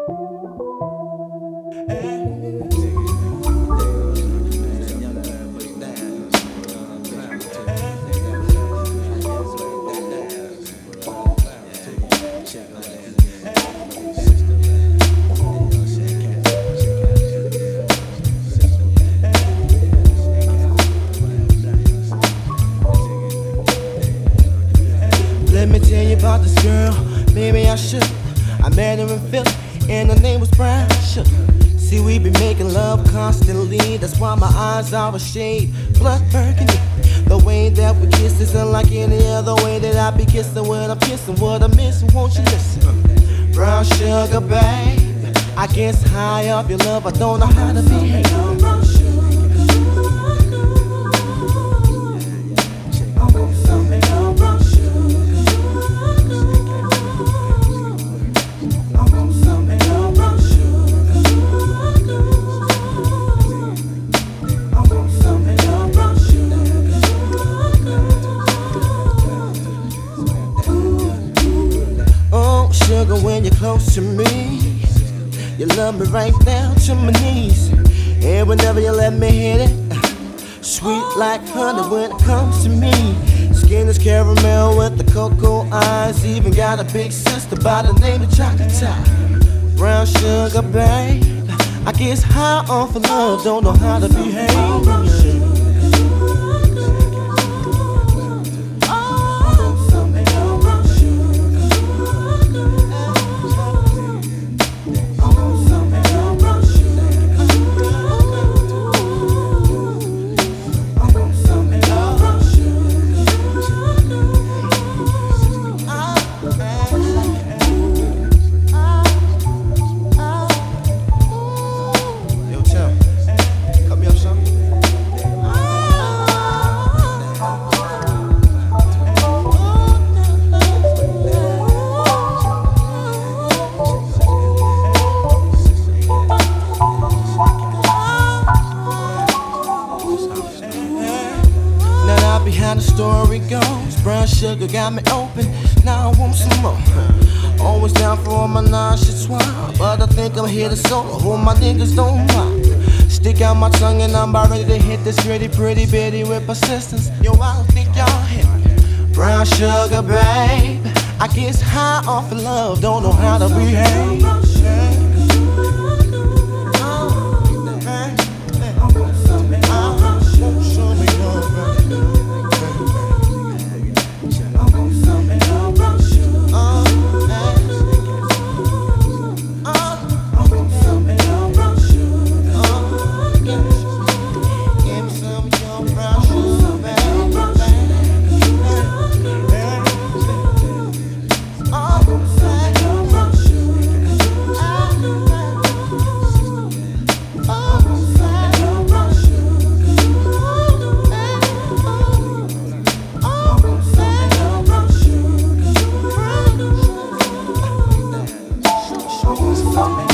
Let me tell you about this girl, maybe I should. I met her in Philly, and her name was Brown Sugar. See, we be making love constantly, that's why my eyes are a shade blood burgundy. The way that we kiss is unlike any other way that I be kissing when I'm kissing. What I'm missing, won't you listen? Brown sugar, babe, I guess high off your love, I don't know how to behave. Sugar, when you're close to me, you love me right down to my knees. And whenever you let me hit it, sweet like honey when it comes to me. Skin is caramel with the cocoa eyes. Even got a big sister by the name of Chocolate Top. Brown sugar, babe, I guess high off of love, don't know how to behave. Behind the story goes, brown sugar got me open. Now I want some more. Always down for all my nauseous swine, but I think I'm here to solo. Who my niggas don't mind. Stick out my tongue and I'm about ready to hit this pretty bitty with persistence. Yo, I don't think y'all hit me. Brown sugar, babe, I guess high off of love, don't know how to behave. Something